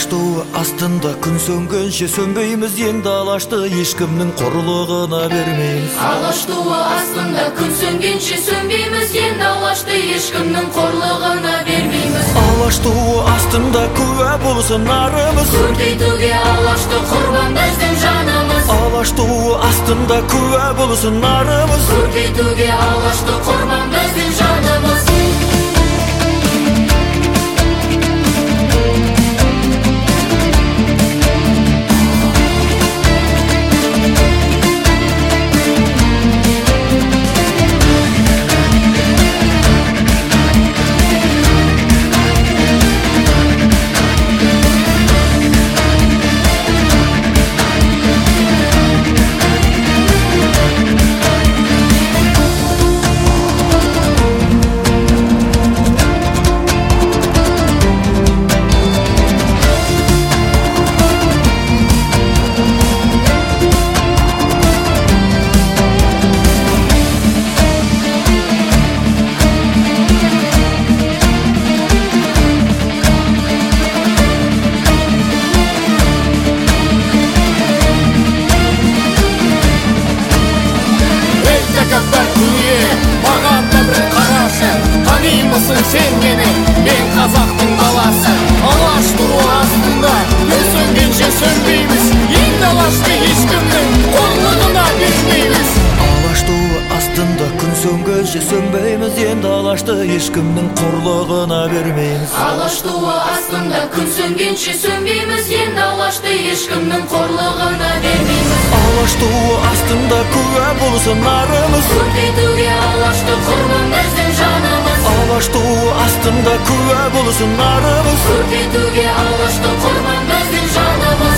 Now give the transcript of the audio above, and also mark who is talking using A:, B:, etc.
A: Алаштуу астында күн сөнгөнчө сөнбеймиз, енді алашты ешкімнің қорлығына бермейміз.
B: Алаштуу астында күн сөнгенче сөнбейміз, енді алашты ешкімнің қорлығына бермейміз.
A: Алаштуу астында күвә болсын нарымыз,
B: көркейтуге алашты құрбан біздің жанымыз.
A: Алаштуу астында күвә болсын нарымыз,
B: көркейтуге алашты құрбан біздің жанымыз.
C: Сен мені, мен қазақтың баласы. Алаштуу астында күн сөнгенше сөнбейміз, енді алашты ешкімнің қорлығына бермейміз.
A: Алаштуу астында күн сөнгенше сөнбейміз, енді алашты ешкімнің қорлығына бермейміз.
B: Алаштуу астында күн сөнгенше сөнбейміз, енді алашты ешкімнің қорлығына бермейміз.
A: Алаштуу астында күвә болсын нарымыз,
B: көркейтуге алашты құрбан біздің жанымыз.
A: Алаштуу астында күвә болсын нарымыз,
B: көркейтуге алашты құрбан біздің жанымыз.